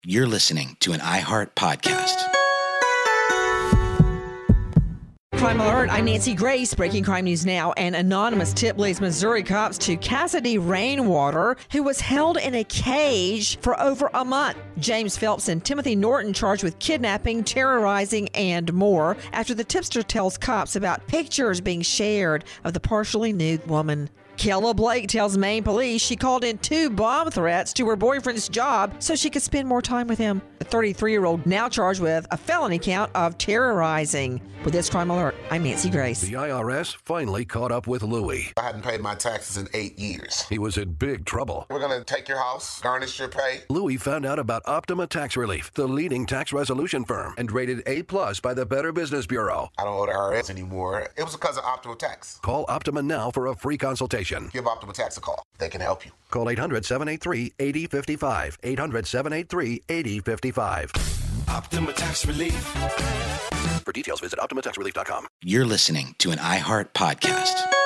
You're listening to an iHeart podcast. Crime Alert, I'm Nancy Grace. Breaking crime news now. An anonymous tip leads Missouri cops to Cassidy Rainwater, who was held in a cage for over a month. James Phelps and Timothy Norton charged with kidnapping, terrorizing, and more after the tipster tells cops about pictures being shared of the partially nude woman. Kayla Blake tells Maine police she called in 2 bomb threats to her boyfriend's job so she could spend more time with him. The 33-year-old now charged with a felony count of terrorizing. With this Crime Alert, I'm Nancy Grace. The IRS finally caught up with Louie. I hadn't paid my taxes in 8 years. He was in big trouble. We're going to take your house, garnish your pay. Louie found out about Optima Tax Relief, the leading tax resolution firm, and rated A+ by the Better Business Bureau. I don't owe the IRS anymore. It was because of Optima Tax. Call Optima now for a free consultation. Give Optima Tax a call. They can help you. Call 800-783-8055. 800-783-8055. Optima Tax Relief. For details, visit OptimaTaxRelief.com. You're listening to an iHeart podcast.